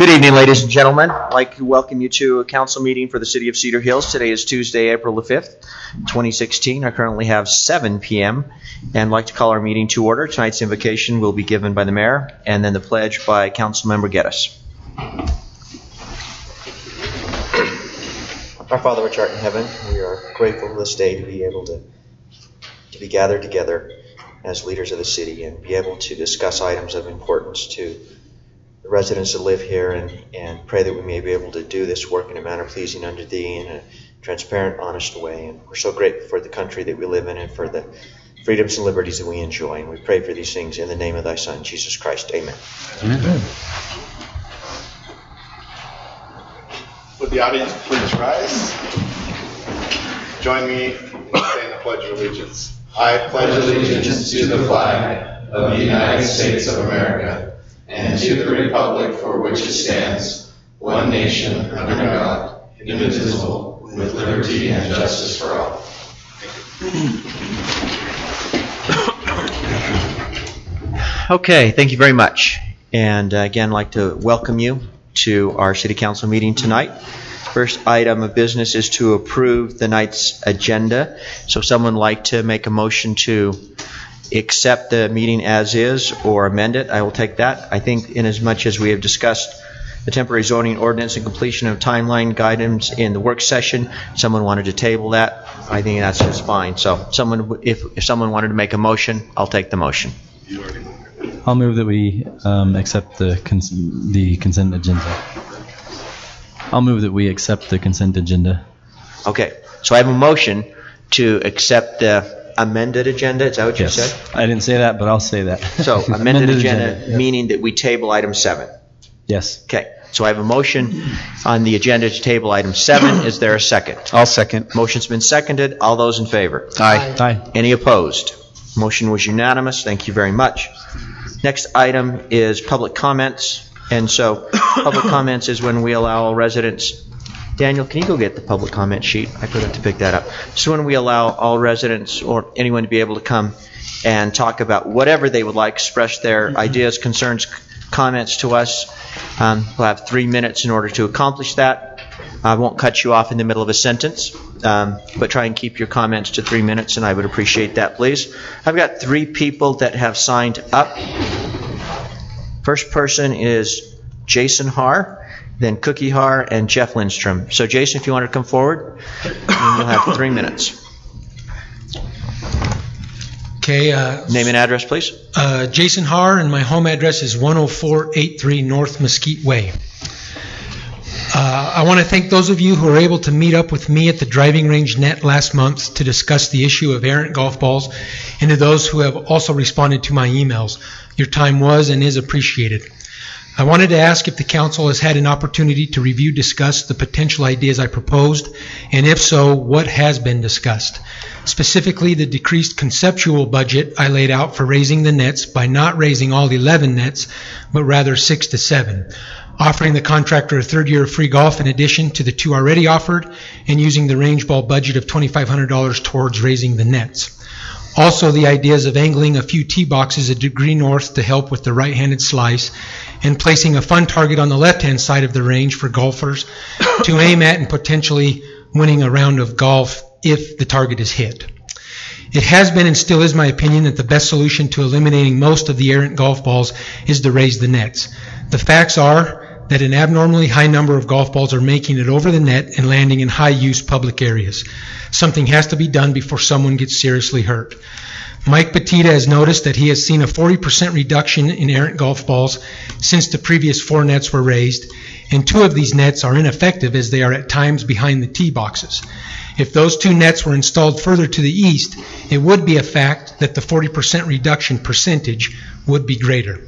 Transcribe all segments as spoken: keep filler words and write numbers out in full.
Good evening, ladies and gentlemen. I'd like to welcome you to a council meeting for the City of Cedar Hills. Today is Tuesday, April the fifth, twenty sixteen. I currently have seven p.m. and I'd like to call our meeting to order. Tonight's invocation will be given by the mayor and then the pledge by Councilmember Geddes. Our Father which art in heaven, we are grateful this day to be able to, to be gathered together as leaders of the city and be able to discuss items of importance to the residents that live here, and, and pray that we may be able to do this work in a manner pleasing unto thee in a transparent, honest way. And we're so grateful for the country that we live in and for the freedoms and liberties that we enjoy. And we pray for these things in the name of thy Son, Jesus Christ. Amen. Amen. Would the audience please rise? Join me in saying the Pledge of Allegiance. I pledge allegiance to the flag of the United States of America and to the republic for which it stands, one nation, under God, indivisible, with liberty and justice for all. Okay, thank you very much. And uh, again, I'd like to welcome you to our City Council meeting tonight. First item of business is to approve the night's agenda. So if someone would like to make a motion to accept the meeting as is or amend it, I will take that. I think in as much as we have discussed the temporary zoning ordinance and completion of timeline guidance in the work session, someone wanted to table that, I think that's just fine. So someone, if, if someone wanted to make a motion, I'll take the motion. I'll move that we um, accept the cons- the consent agenda. I'll move that we accept the consent agenda. Okay, so I have a motion to accept the amended agenda. Is that what yes. you said? I didn't say that, but I'll say that. So amended, amended agenda, agenda meaning that we table item seven. Yes. Okay, so I have a motion on the agenda to table item seven. Is there a second? I'll second. Motion's been seconded. All those in favor? Aye. Aye. Any opposed? Motion was unanimous. Thank you very much. Next item is public comments. And so public comments is when we allow residents. Daniel, can you go get the public comment sheet? I forgot to pick that up. So when we allow all residents or anyone to be able to come and talk about whatever they would like, express their mm-hmm. ideas, concerns, comments to us. Um, we'll have three minutes in order to accomplish that. I won't cut you off in the middle of a sentence, um, but try and keep your comments to three minutes, and I would appreciate that, please. I've got three people that have signed up. First person is Jason Haar, then Cookie Haar, and Jeff Lindstrom. So, Jason, if you want to come forward, and you'll have three minutes. Okay. Uh, Name and address, please. Uh, Jason Haar, and my home address is one oh four eighty-three North Mesquite Way. Uh, I want to thank those of you who were able to meet up with me at the driving range net last month to discuss the issue of errant golf balls, and to those who have also responded to my emails. Your time was and is appreciated. I wanted to ask if the council has had an opportunity to review, discuss the potential ideas I proposed, and if so, what has been discussed. Specifically, the decreased conceptual budget I laid out for raising the nets by not raising all eleven nets, but rather six to seven. Offering the contractor a third year of free golf in addition to the two already offered, and using the range ball budget of twenty-five hundred dollars towards raising the nets. Also, the ideas of angling a few tee boxes a degree north to help with the right-handed slice, and placing a fun target on the left-hand side of the range for golfers to aim at and potentially winning a round of golf if the target is hit. It has been and still is my opinion that the best solution to eliminating most of the errant golf balls is to raise the nets. The facts are that an abnormally high number of golf balls are making it over the net and landing in high-use public areas. Something has to be done before someone gets seriously hurt. Mike Petita has noticed that he has seen a forty percent reduction in errant golf balls since the previous four nets were raised, and two of these nets are ineffective as they are at times behind the tee boxes. If those two nets were installed further to the east, it would be a fact that the forty percent reduction percentage would be greater.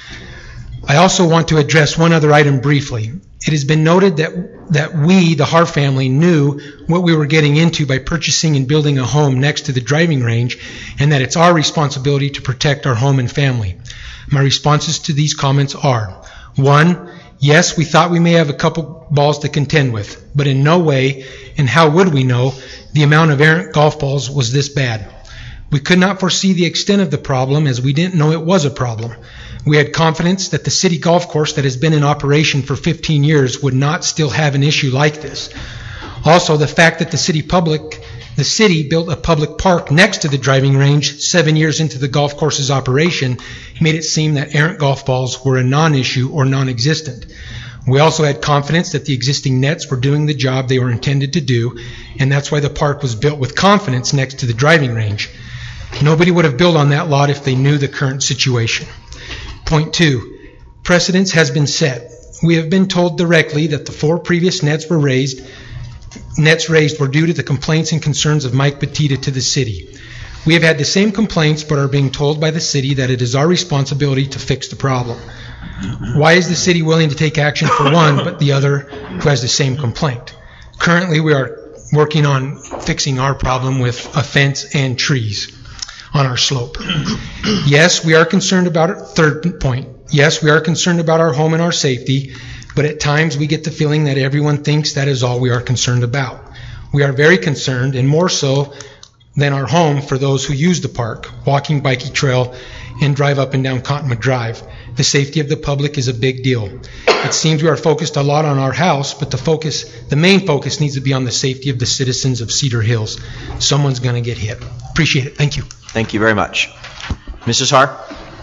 I also want to address one other item briefly. It has been noted that that we, the Haar family, knew what we were getting into by purchasing and building a home next to the driving range, and that it's our responsibility to protect our home and family. My responses to these comments are: one, yes, we thought we may have a couple balls to contend with, but in no way, and how would we know, the amount of errant golf balls was this bad. We could not foresee the extent of the problem as we didn't know it was a problem. We had confidence that the city golf course that has been in operation for fifteen years would not still have an issue like this. Also, the fact that the city public, the city built a public park next to the driving range seven years into the golf course's operation made it seem that errant golf balls were a non-issue or non-existent. We also had confidence that the existing nets were doing the job they were intended to do, and that's why the park was built with confidence next to the driving range. Nobody would have built on that lot if they knew the current situation. Point two, precedence has been set. We have been told directly that the four previous nets were raised, nets raised were due to the complaints and concerns of Mike Petita to the city. We have had the same complaints but are being told by the city that it is our responsibility to fix the problem. Why is the city willing to take action for one but the other who has the same complaint? Currently, we are working on fixing our problem with a fence and trees on our slope. Yes, we are concerned about our third point. Yes, we are concerned about our home and our safety, but at times we get the feeling that everyone thinks that is all we are concerned about. We are very concerned, and more so than our home, for those who use the park, walking Bikey Trail, and drive up and down Cottonwood Drive. The safety of the public is a big deal. It seems we are focused a lot on our house, but the focus, the main focus needs to be on the safety of the citizens of Cedar Hills. Someone's going to get hit. Appreciate it. Thank you. Thank you very much. Missus Har?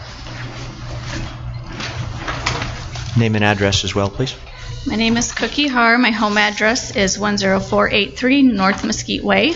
Name and address as well, please. My name is Cookie Har. My home address is one oh four eight three North Mesquite Way.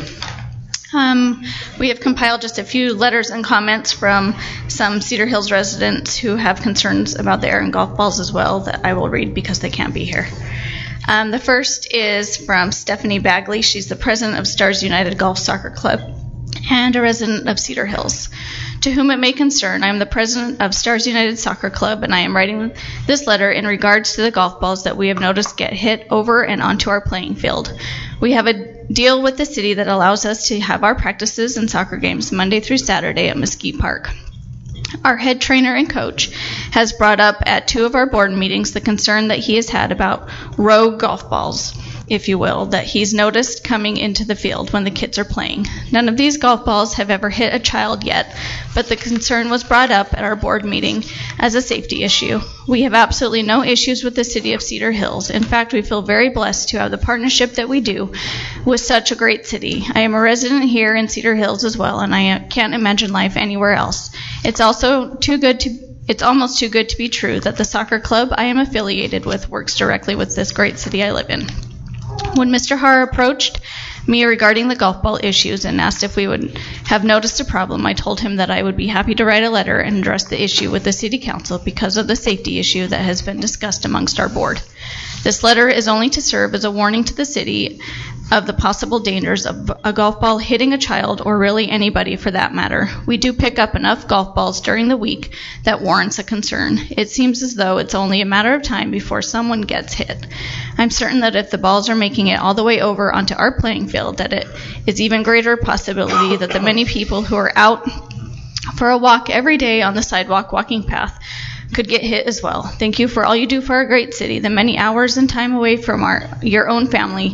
Um, we have compiled just a few letters and comments from some Cedar Hills residents who have concerns about the errant golf balls as well that I will read because they can't be here. Um, the first is from Stephanie Bagley. She's the president of Stars United Golf Soccer Club and a resident of Cedar Hills. To whom it may concern, I am the president of Stars United Soccer Club, and I am writing this letter in regards to the golf balls that we have noticed get hit over and onto our playing field. We have a deal with the city that allows us to have our practices and soccer games Monday through Saturday at Mesquite Park. Our head trainer and coach has brought up at two of our board meetings the concern that he has had about rogue golf balls, if you will, that he's noticed coming into the field when the kids are playing. None of these golf balls have ever hit a child yet, but the concern was brought up at our board meeting as a safety issue. We have absolutely no issues with the city of Cedar Hills. In fact, we feel very blessed to have the partnership that we do with such a great city. I am a resident here in Cedar Hills as well, and I can't imagine life anywhere else. It's also too good to It's almost too good to be true that the soccer club I am affiliated with works directly with this great city I live in. When Mister Har approached me regarding the golf ball issues and asked if we would have noticed a problem, I told him that I would be happy to write a letter and address the issue with the city council because of the safety issue that has been discussed amongst our board. This letter is only to serve as a warning to the city of the possible dangers of a golf ball hitting a child, or really anybody for that matter. We do pick up enough golf balls during the week that warrants a concern. It seems as though it's only a matter of time before someone gets hit. I'm certain that if the balls are making it all the way over onto our playing field, that it is even greater possibility that the many people who are out for a walk every day on the sidewalk walking path could get hit as well. Thank you for all you do for our great city. The many hours and time away from our your own family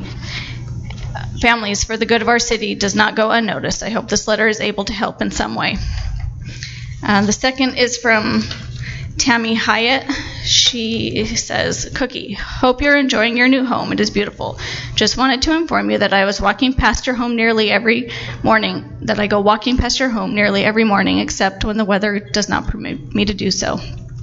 families for the good of our city does not go unnoticed. I hope this letter is able to help in some way. Uh, the second is from Tammy Hyatt. She says, Cookie, hope you're enjoying your new home. It is beautiful. Just wanted to inform you that I was walking past your home nearly every morning, that I go walking past your home nearly every morning, except when the weather does not permit me to do so.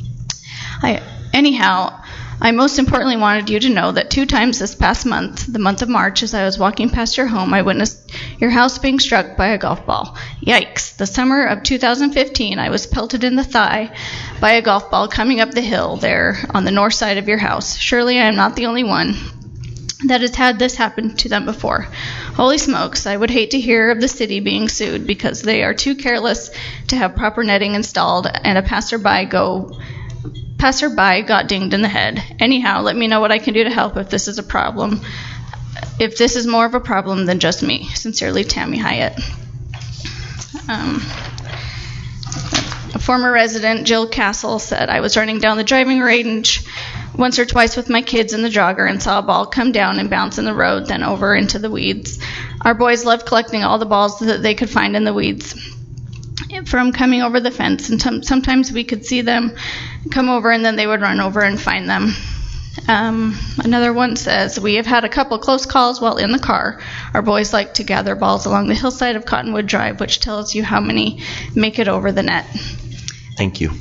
I, anyhow, I most importantly wanted you to know that two times this past month, the month of March, as I was walking past your home, I witnessed your house being struck by a golf ball. Yikes. The summer of two thousand fifteen, I was pelted in the thigh by a golf ball coming up the hill there on the north side of your house. Surely I am not the only one that has had this happen to them before. Holy smokes, I would hate to hear of the city being sued because they are too careless to have proper netting installed and a passerby go... passerby got dinged in the head. Anyhow, let me know what I can do to help if this is a problem. If this is more of a problem than just me. Sincerely, Tammy Hyatt. Um, a former resident, Jill Castle, said, I was running down the driving range once or twice with my kids in the jogger and saw a ball come down and bounce in the road, then over into the weeds. Our boys loved collecting all the balls that they could find in the weeds. from coming over the fence. And tom- sometimes we could see them come over and then they would run over and find them. Um, another one says, we have had a couple close calls while in the car. Our boys like to gather balls along the hillside of Cottonwood Drive, which tells you how many make it over the net. Thank you.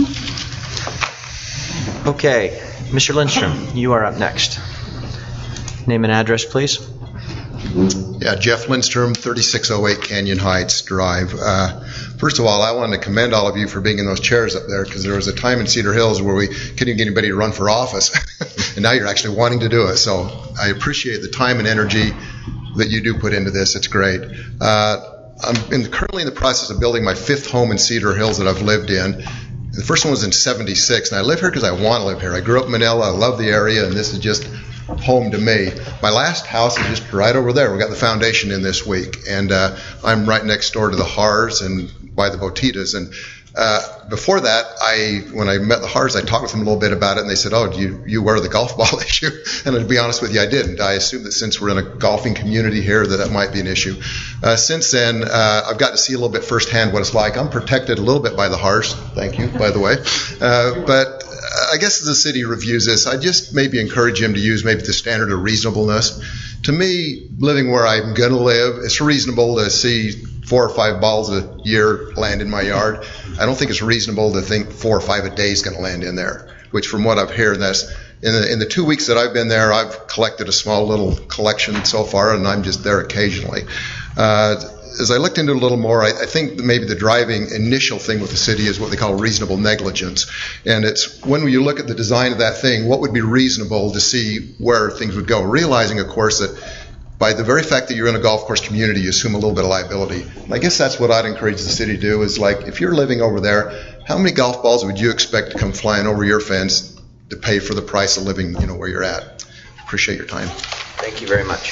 Okay, Mister Lindstrom, you are up next. Name and address, please. Yeah, Jeff Lindstrom, thirty-six oh eight Canyon Heights Drive. Uh, first of all, I wanted to commend all of you for being in those chairs up there, because there was a time in Cedar Hills where we couldn't even get anybody to run for office, and now you're actually wanting to do it. So I appreciate the time and energy that you do put into this. It's great. Uh, I'm in, currently in the process of building my fifth home in Cedar Hills that I've lived in. The first one was in seventy-six, and I live here because I want to live here. I grew up in Manila. I love the area, and this is just home to me. My last house is just right over there. We got the foundation in this week, and uh, I'm right next door to the Haars and by the Botitas. And uh, before that, I when I met the Haars, I talked with them a little bit about it, and they said, "Oh, do you you aware the golf ball issue?" And to be honest with you, I didn't. I assumed that since we're in a golfing community here, that that might be an issue. Uh, since then, uh, I've got to see a little bit firsthand what it's like. I'm protected a little bit by the Haars. Thank you, by the way, uh, but. I guess as the city reviews this, I just maybe encourage him to use maybe the standard of reasonableness. To me, living where I'm going to live, it's reasonable to see four or five balls a year land in my yard. I don't think it's reasonable to think four or five a day is going to land in there, which from what I've heard, that's in the, in the two weeks that I've been there, I've collected a small little collection so far, and I'm just there occasionally. Uh, As I looked into it a little more, I, I think maybe the driving initial thing with the city is what they call reasonable negligence. And it's when you look at the design of that thing, what would be reasonable to see where things would go, realizing, of course, that by the very fact that you're in a golf course community, you assume a little bit of liability. And I guess that's what I'd encourage the city to do is, like, if you're living over there, how many golf balls would you expect to come flying over your fence to pay for the price of living, you know, where you're at? Appreciate your time. Thank you very much.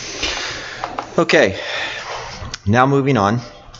Okay. Now moving on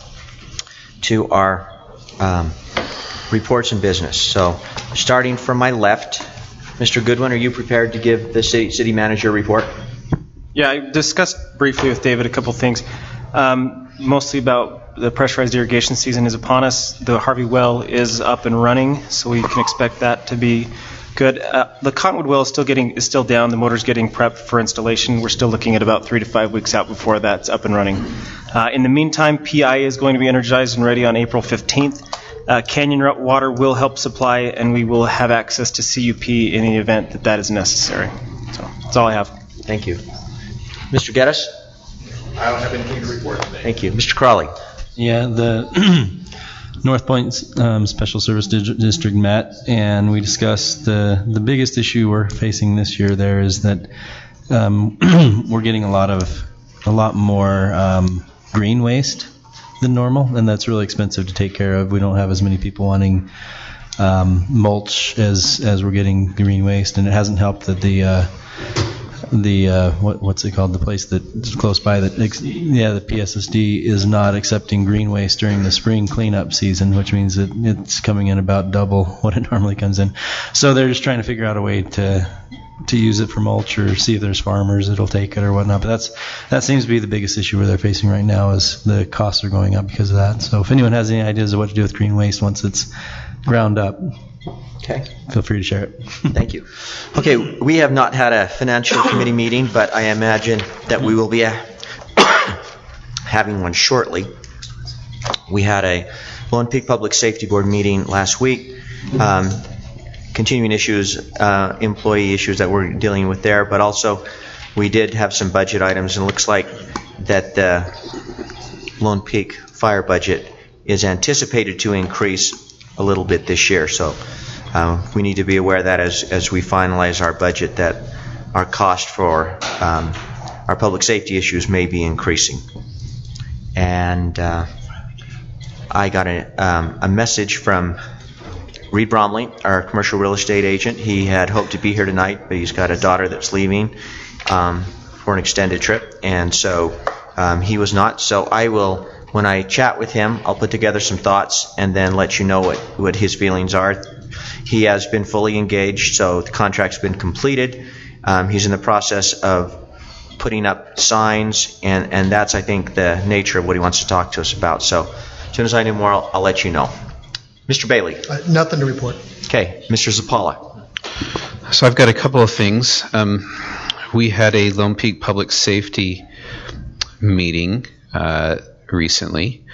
to our um, reports and business. So starting from my left, Mister Goodwin, are you prepared to give the city, city manager report? Yeah, I discussed briefly with David a couple things, um, mostly about the pressurized irrigation season is upon us. The Harvey well is up and running, so we can expect that to be good. Uh, the Cottonwood well is still getting is still down. The motor's getting prepped for installation. We're still looking at about three to five weeks out before that's up and running. Uh, in the meantime, P I is going to be energized and ready on April fifteenth. Uh, Canyon Route Water will help supply, and we will have access to C U P in the event that that is necessary. So that's all I have. Thank you. Mister Geddes? I don't have anything to report today. Thank you. Mister Crawley? Yeah, the North Point um, Special Service Dig- District met, and we discussed the the biggest issue we're facing this year there is that um, we're getting a lot of a lot more um, green waste than normal, and that's really expensive to take care of. We don't have as many people wanting um, mulch as as we're getting green waste, and it hasn't helped that the uh, the uh, what, what's it called? The place that's close by that, ex- yeah, the P S S D is not accepting green waste during the spring cleanup season, which means that it's coming in about double what it normally comes in. So they're just trying to figure out a way to to use it for mulch or see if there's farmers that'll take it or whatnot. But that's that seems to be the biggest issue where they're facing right now is the costs are going up because of that. So if anyone has any ideas of what to do with green waste once it's ground up, Okay. feel free to share it. Thank you. Okay, we have not had a financial committee meeting, but I imagine that we will be a having one shortly. We had a Lone Peak Public Safety Board meeting last week. Um, continuing issues, uh, employee issues that we're dealing with there, but also we did have some budget items, and it looks like that the Lone Peak fire budget is anticipated to increase a little bit this year. So uh, we need to be aware of that as, as we finalize our budget, that our cost for um, our public safety issues may be increasing. And uh, I got a, um, a message from Reed Bromley, our commercial real estate agent. He had hoped to be here tonight, but he's got a daughter that's leaving um, for an extended trip, and so um, he was not. So I will, when I chat with him, I'll put together some thoughts and then let you know what, what his feelings are. He has been fully engaged, so the contract's been completed. Um, he's in the process of putting up signs, and, and that's, I think, the nature of what he wants to talk to us about. So As soon as I know more, I'll, I'll let you know. Mister Bailey. Uh, Nothing to report. Okay. Mister Zapala. So I've got a couple of things. Um, we had a Lone Peak Public Safety meeting uh, recently,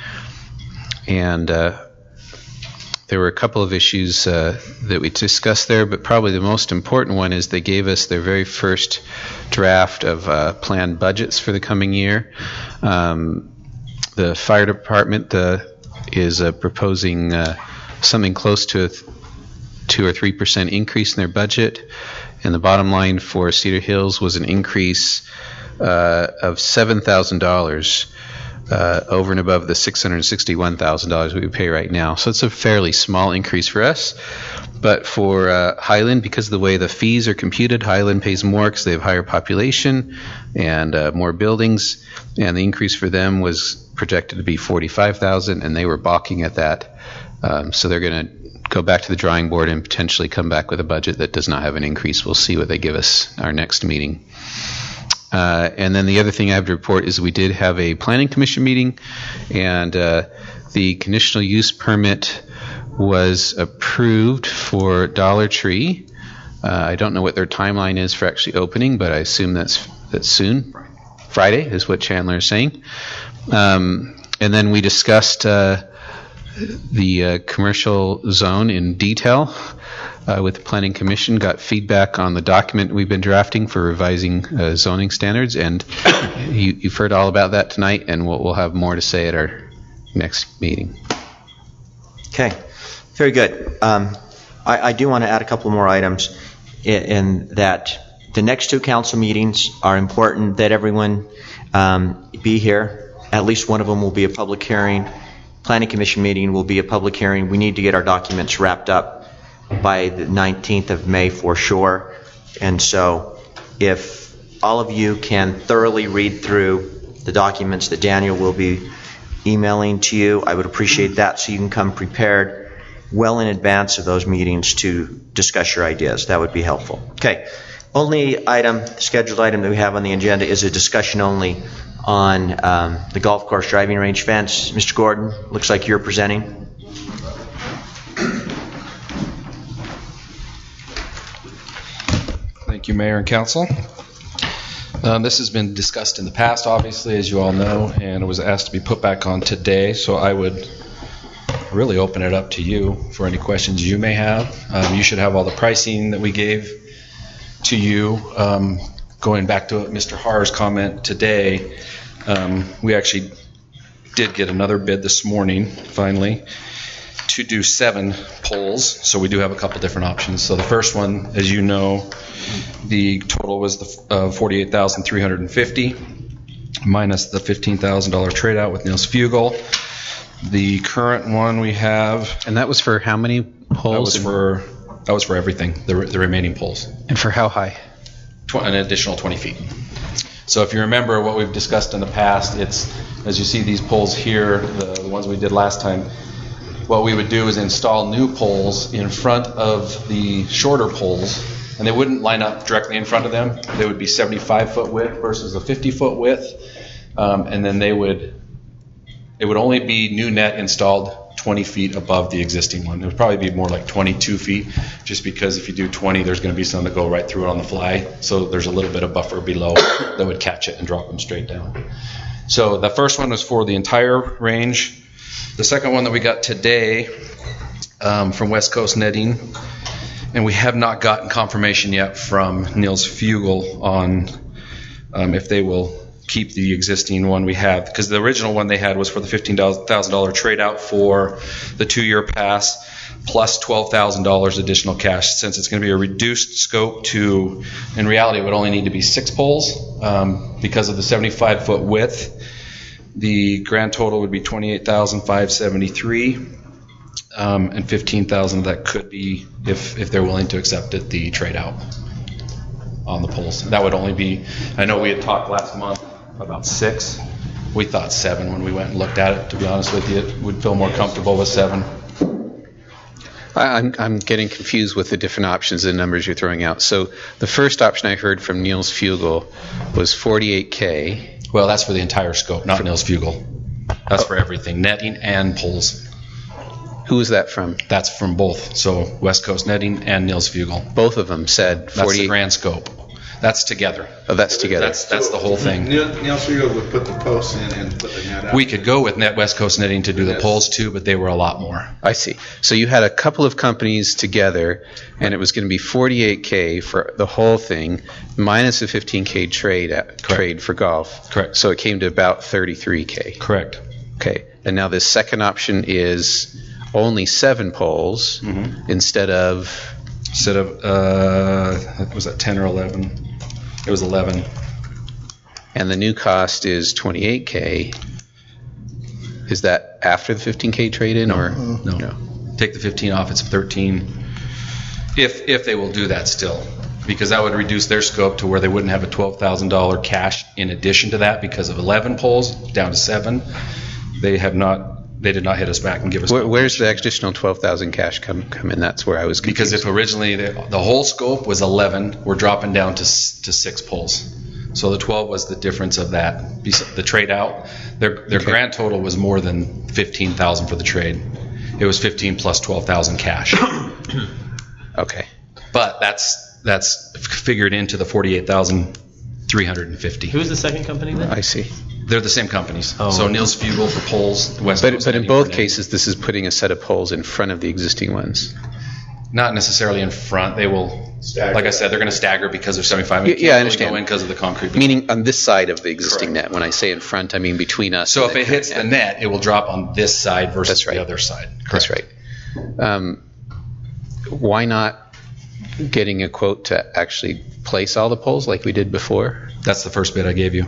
and uh, there were a couple of issues uh, that we discussed there, but probably the most important one is they gave us their very first draft of uh, planned budgets for the coming year. Um, the fire department uh, is uh, proposing uh, something close to a th- two or three percent increase in their budget, and the bottom line for Cedar Hills was an increase uh, of seven thousand dollars uh, over and above the six hundred sixty-one thousand dollars we pay right now. So it's a fairly small increase for us, but for uh, Highland, because of the way the fees are computed, Highland pays more because they have higher population and uh, more buildings, and the increase for them was projected to be forty-five thousand dollars, and they were balking at that. Um, so they're going to go back to the drawing board and potentially come back with a budget that does not have an increase. We'll see what they give us our next meeting. Uh, and then the other thing I have to report is we did have a planning commission meeting, and uh, the conditional use permit was approved for Dollar Tree. Uh, I don't know what their timeline is for actually opening, but I assume that's that's soon. Friday is what Chandler is saying. Um, and then we discussed uh, the uh, commercial zone in detail uh, with the Planning Commission, got feedback on the document we've been drafting for revising uh, zoning standards, and you, you've heard all about that tonight, and we'll, we'll have more to say at our next meeting. Okay. Very good. Um, I, I do want to add a couple more items in, in that the next two council meetings are important that everyone um, be here. At least one of them will be a public hearing. Planning Commission meeting will be a public hearing. We need to get our documents wrapped up by the nineteenth of May for sure. And so if all of you can thoroughly read through the documents that Daniel will be emailing to you, I would appreciate that, so you can come prepared well in advance of those meetings to discuss your ideas. That would be helpful. Okay. Only item, scheduled item that we have on the agenda is a discussion only on um, the golf course driving range fence. Mister Gordon, looks like you're presenting. Thank you, Mayor and Council. Um, this has been discussed in the past, obviously, as you all know, and it was asked to be put back on today, so I would really open it up to you for any questions you may have. Um, you should have all the pricing that we gave to you. Um, going back to Mister Harr's comment today, um, we actually did get another bid this morning, finally, to do seven poles. So we do have a couple different options. So the first one, as you know, the total was the uh, forty-eight thousand three hundred fifty dollars minus the fifteen thousand dollars trade out with Niels Fugel. The current one we have, and that was for how many poles? That was for that was for everything, the, the remaining poles. And for how high? Tw- an additional twenty feet. So if you remember what we've discussed in the past, it's, as you see these poles here, the, the ones we did last time, what we would do is install new poles in front of the shorter poles, and they wouldn't line up directly in front of them. They would be seventy-five foot width versus a fifty foot width, um, and then they would, it would only be new net installed twenty feet above the existing one. It would probably be more like twenty-two feet, just because if you do twenty, there's going to be some that go right through it on the fly. So there's a little bit of buffer below that would catch it and drop them straight down. So the first one was for the entire range. The second one that we got today um, from West Coast Netting, and we have not gotten confirmation yet from Niels Fugel on um, if they will keep the existing one we have, because the original one they had was for the fifteen thousand dollars trade out for the two-year pass plus twelve thousand dollars additional cash. Since it's going to be a reduced scope to, in reality, it would only need to be six poles um, because of the seventy-five foot width. The grand total would be twenty-eight thousand five hundred seventy-three dollars, um, and fifteen thousand dollars that could be, if if they're willing to accept it, the trade out on the poles. That would only be, I know we had talked last month about six. We thought seven when we went and looked at it, to be honest with you. It would feel more comfortable with seven. I'm, I'm getting confused with the different options and numbers you're throwing out. So the first option I heard from Niels Fugel was forty-eight K. Well, that's for the entire scope, not for, Niels Fugel. That's for everything, netting and poles. Who is that from? That's from both. So West Coast Netting and Niels Fugel. Both of them said That's the forty-eight. grand scope. That's together. Oh, that's together. That's that's the whole thing. Neil Neil Fiegel would put the posts in and put the net out. We could go with Net West Coast Netting to do the Yes. poles too, but they were a lot more. I see. So you had a couple of companies together, and it was going to be forty-eight K for the whole thing, minus a fifteen K trade at, trade for golf. Correct. So it came to about thirty-three K. Correct. Okay. And now this second option is only seven poles Mm-hmm. instead of. Instead of, uh, was that ten or eleven? It was eleven. And the new cost is twenty-eight K. Is that after the fifteen K trade-in or No. Take the fifteen off, it's thirteen. If if they will do that still, because that would reduce their scope to where they wouldn't have a twelve thousand dollars cash in addition to that because of eleven poles down to seven. They have not. They did not hit us back and give us. Where, where's the additional twelve thousand cash come come in? That's where I was confused. Because if originally the, the whole scope was eleven, we're dropping down to s- to six poles. So the twelve was the difference of that. Bes- The trade out, their their Okay. grand total was more than fifteen thousand for the trade. It was fifteen plus twelve thousand cash. Okay. But that's that's figured into the forty-eight thousand three hundred fifty. Who's the second company then? I see. They're the same companies. Oh. So Niels Fugel for poles, West But Coast but in Netting both for netting. cases, this is putting a set of poles in front of the existing ones. Not necessarily in front. They will, Stagger. like I said, they're going to stagger because they're seventy-five. Y- They yeah, I can't really understand. Go in because of the concrete. Meaning on this side of the existing Correct. net. When I say in front, I mean between us. So and if it hits the net, it will drop on this side versus That's right. the other side. That's Correct. right. Um, why not getting a quote to actually place all the poles like we did before? That's the first bid I gave you.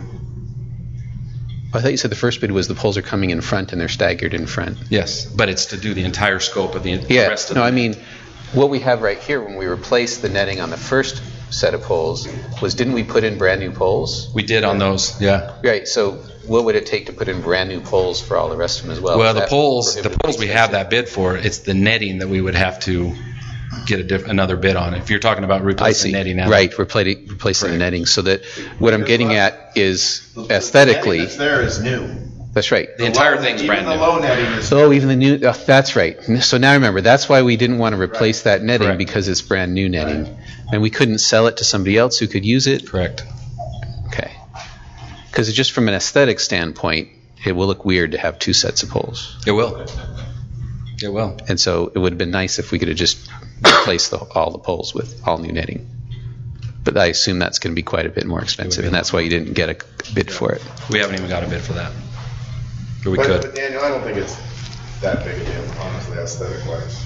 I thought you said the first bid was the poles are coming in front and they're staggered in front. Yes, but it's to do the entire scope of the the Yeah, rest of no, the I mean, what we have right here when we replaced the netting on the first set of poles was, didn't we put in brand new poles? We did on those, yeah. Right, so what would it take to put in brand new poles for all the rest of them as well? Well, Is the that poles, the prohibitively poles we have expensive? that bid for, it's the netting that we would have to get a diff- another bid on. If you're talking about I replacing see, netting now. right, replacing, replacing the netting, so that what I'm getting at is The netting aesthetically, that's there is new. that's right. The entire thing's brand Even new. the low netting is. So even the new, uh, that's right. So now remember, that's why we didn't want to replace that netting, Correct. because it's brand new netting. And we couldn't sell it to somebody else who could use it. Correct. Okay. Because just from an aesthetic standpoint, it will look weird to have two sets of poles. It will. It will. And so it would have been nice if we could have just replaced the, all the poles with all new netting. But I assume that's going to be quite a bit more expensive, and that's why you didn't get a bid for it. We haven't even got a bid for that. But we But, could. but Daniel, I don't think it's that big a deal, honestly, aesthetic wise.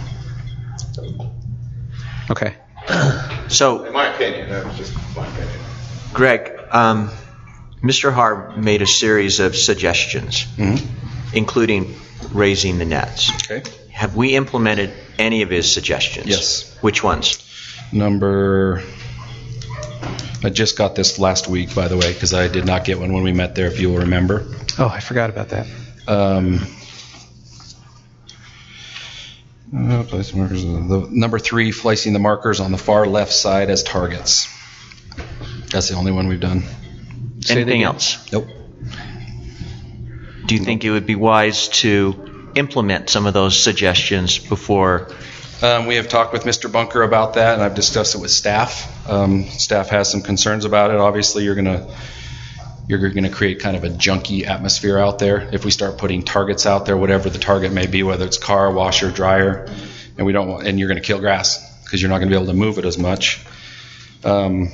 Okay. So, In my opinion, that was just my opinion. Greg, um, Mister Har made a series of suggestions, Mhm. including raising the nets. Okay. Have we implemented any of his suggestions? Yes. Which ones? Number, I just got this last week, by the way, because I did not get one when we met there, if you will remember. Oh, I forgot about that. Um, uh, place markers, the, number three, placing the markers on the far left side as targets. That's the only one we've done. Say that Anything again. else? Nope. Do you think it would be wise to implement some of those suggestions before? Um, we have talked with Mister Bunker about that, and I've discussed it with staff. Um, staff has some concerns about it. Obviously, you're gonna you're gonna create kind of a junky atmosphere out there if we start putting targets out there, whatever the target may be, whether it's car, washer, dryer, and we don't want, and you're gonna kill grass because you're not gonna be able to move it as much. Um,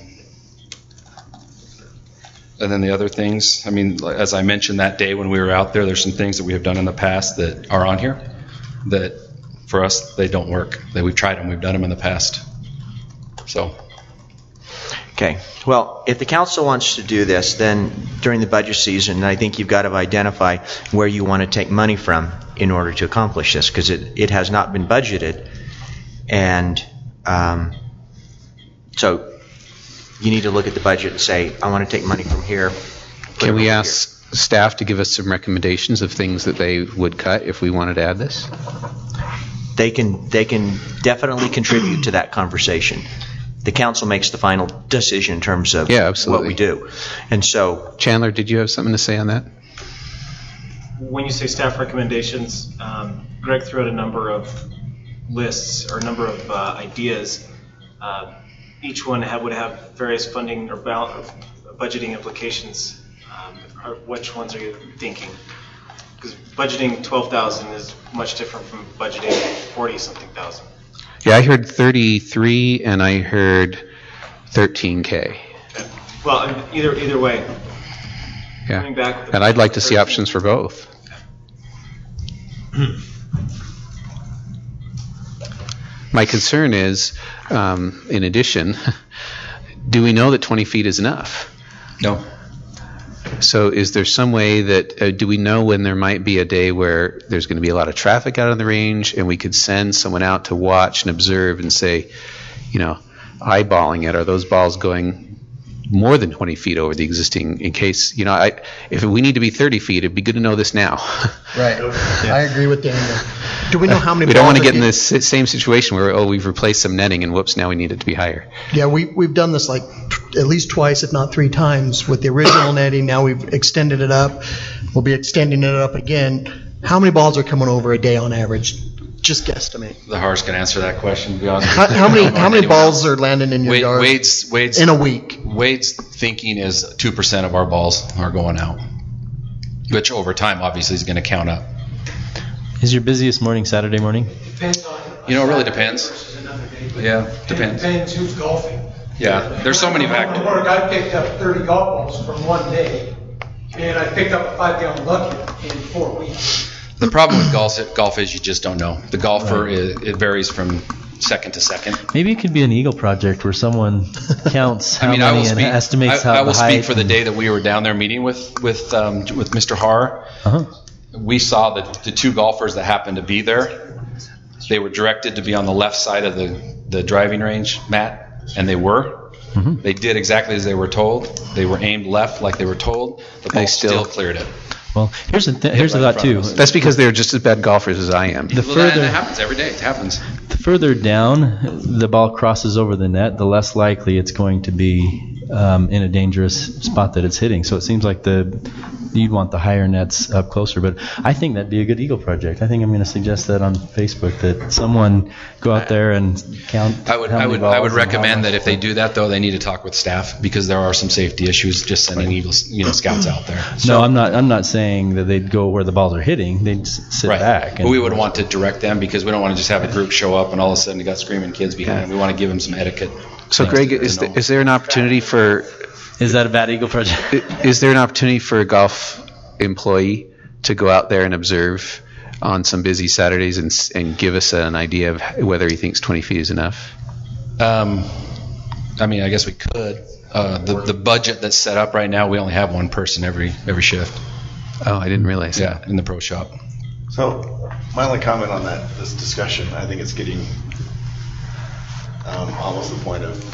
and then the other things, I mean, as I mentioned that day when we were out there, there's some things that we have done in the past that are on here that for us, they don't work. That we've tried them, we've done them in the past. So, Okay. Well, if the council wants to do this, then during the budget season, I think you've got to identify where you want to take money from in order to accomplish this, because it, it has not been budgeted. And um, so you need to look at the budget and say, I want to take money from here. put it Can we over ask staff to give us some recommendations of things that they would cut if we wanted to add this? here. They can, they can definitely contribute to that conversation. The council makes the final decision in terms of Yeah, what absolutely. we do. And so Chandler, did you have something to say on that? when you say staff recommendations, um, Greg threw out a number of lists or a number of uh, ideas. Uh, each one have, would have various funding or bal- budgeting implications. Um, or which ones are you thinking? Because budgeting twelve thousand is much different from budgeting forty something thousand. Yeah, I heard thirty-three and I heard thirteen K. Okay. Well, either either way. Yeah. Coming back with the And I'd like to see options for both. My concern is, um, in addition, do we know that twenty feet is enough? No. So is there some way that, uh, do we know when there might be a day where there's going to be a lot of traffic out on the range and we could send someone out to watch and observe and say, you know, eyeballing it, are those balls going more than twenty feet over the existing, in case, you know, I, if we need to be thirty feet, it'd be good to know this now. Right. I agree with Daniel. Do we know how many We don't balls want to are get in get- this s- same situation where, oh, we've replaced some netting and whoops, now we need it to be higher. Yeah, we, we've done this like t- at least twice, if not three times, with the original netting. Now we've extended it up. We'll be extending it up again. How many balls are coming over a day on average? Just guesstimate. The Hars can answer that question, to be honest. How, how many how many balls are landing in your Wade, yard Wade's, Wade's, in a week? Wade's thinking is two percent of our balls are going out, which over time obviously is going to count up. Is your busiest morning Saturday morning? Depends on. You know, it really depends. Yeah, depends. Depends who's golfing. Yeah, there's so many factors. Work, I picked up thirty golf balls from one day, and I picked up a five-gallon bucket in four weeks. The problem with golf, golf is you just don't know. The golfer, is, it varies from second to second. Maybe it could be an Eagle project where someone counts how I mean, I many will and speak. estimates I, how I will the height. speak for the day that we were down there meeting with with um, with Mister Har. Uh-huh. We saw the the two golfers that happened to be there. They were directed to be on the left side of the the driving range, Matt, and they were. Mm-hmm. They did exactly as they were told. They were aimed left like they were told. The ball They still- still cleared it. Well, here's the th- here's the right in thought front too. of us. That's because they're just as bad golfers as I am. The Well, that, further that happens every day. It happens. the further down the ball crosses over the net, the less likely it's going to be um, in a dangerous spot that it's hitting. So it seems like the you'd want the higher nets up closer. But I think that'd be a good Eagle project. I think I'm going to suggest that on Facebook, that someone go out there and count. I would, how I many would, I would balls and how recommend much. that if they do that, though, they need to talk with staff because there are some safety issues just sending Eagles, you know, scouts out there. No, I'm not. I'm not saying that they'd go where the balls are hitting. They'd s- sit Right. back. But we would want to direct them because we don't want to just have a group show up and all of a sudden you got screaming kids behind them. We want to give them some etiquette. So, things Greg, to- to is, know. th- is there an opportunity for Is that a bad Eagle project? I- Is there an opportunity for a golf employee to go out there and observe on some busy Saturdays and, s- and give us an idea of whether he thinks twenty feet is enough? Um, I mean, I guess we could. Uh, the the budget that's set up right now, we only have one person every every shift. Oh, I didn't realize that. Yeah, in the pro shop. So, my only comment on that, this discussion, I think it's getting um, almost the point of,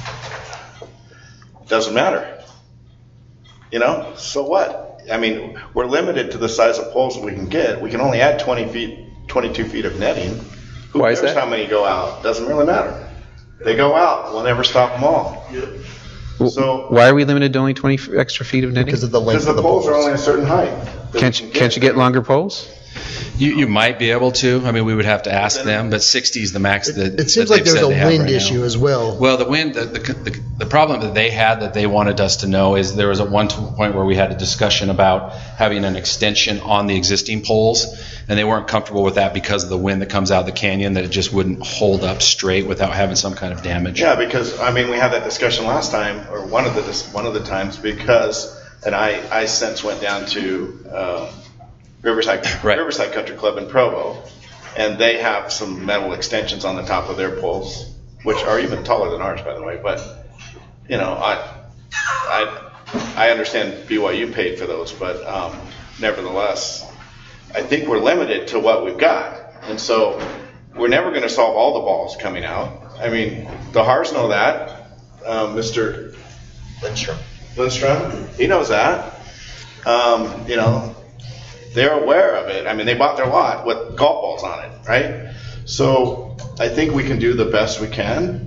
doesn't matter. You know, so what? I mean, we're limited to the size of poles that we can get. We can only add twenty feet, twenty-two feet of netting. Who Why is cares that? how many go out? Doesn't really matter. They go out. We'll never stop them all. W- So- Why are we limited to only twenty f- extra feet of netting? Because of the Because length the of the poles poles. are only a certain height. that we Can't can you, can't you get longer poles? You you might be able to. I mean, we would have to ask them, but sixty is the max that. It seems that like they've there's said a they have wind right now. issue as well. Well, the wind, the, the, the, the problem that they had that they wanted us to know is there was at one t- point where we had a discussion about having an extension on the existing poles, and they weren't comfortable with that because of the wind that comes out of the canyon, that it just wouldn't hold up straight without having some kind of damage. Yeah, because, I mean, we had that discussion last time, or one of the, dis- one of the times, because, and I, I since went down to um, Riverside, Right. Riverside Country Club in Provo, and they have some metal extensions on the top of their poles, which are even taller than ours, by the way, but, you know, I, I, I understand B Y U paid for those, but um, nevertheless, I think we're limited to what we've got, and so we're never going to solve all the balls coming out. I mean, the Hars know that. Um, Mister Lindstrom. Lindstrom, he knows that. Um, you know, they're aware of it. I mean, they bought their lot with golf balls on it, right? So I think we can do the best we can.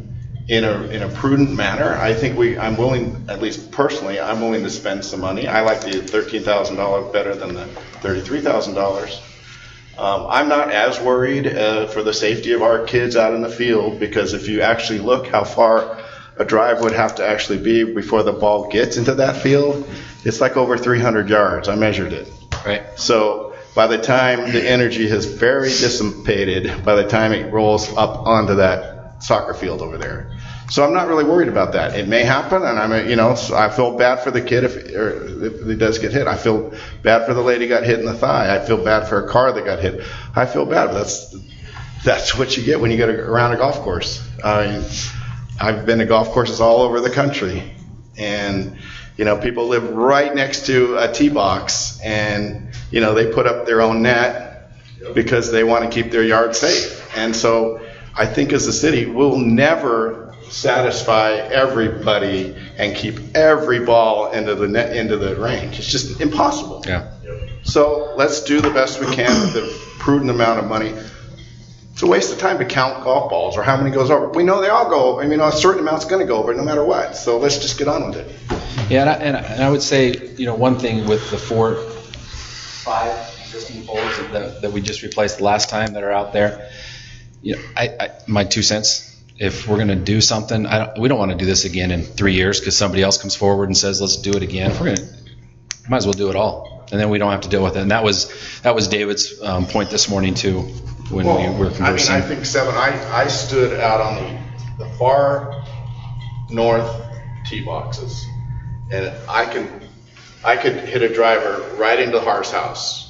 in a in a prudent manner. I think we, I'm willing, at least personally, I'm willing to spend some money. I like the thirteen thousand dollars better than the thirty-three thousand dollars. Um, I'm not as worried uh, for the safety of our kids out in the field, because if you actually look how far a drive would have to actually be before the ball gets into that field, it's like over three hundred yards. I measured it. Right. So by the time the energy has very dissipated, by the time it rolls up onto that soccer field over there. So I'm not really worried about that. It may happen, and I'm, you know, so I feel bad for the kid if, or if he does get hit. I feel bad for the lady who got hit in the thigh. I feel bad for a car that got hit. I feel bad, but that's that's what you get when you get around a golf course. I mean, I've been to golf courses all over the country, and you know, people live right next to a tee box, and you know, they put up their own net because they want to keep their yard safe. And so I think as a city, we'll never satisfy everybody and keep every ball into the net, into the range. It's just impossible. Yeah. So let's do the best we can with the prudent amount of money. It's a waste of time to count golf balls or how many goes over. We know they all go over. I mean, a certain amount's going to go over no matter what. So let's just get on with it. Yeah, and I, and I, and I would say, you know, one thing with the four, five existing poles that, that we just replaced the last time that are out there, you know, I, I my two cents. If we're going to do something, I don't, we don't want to do this again in three years because somebody else comes forward and says, let's do it again. If we're going to, might as well do it all. And then we don't have to deal with it. And that was that was David's um, point this morning, too, when well, we were conversing. I mean, I think, Seven, I, I stood out on the, the far north tee boxes, and I can I could hit a driver right into Har's house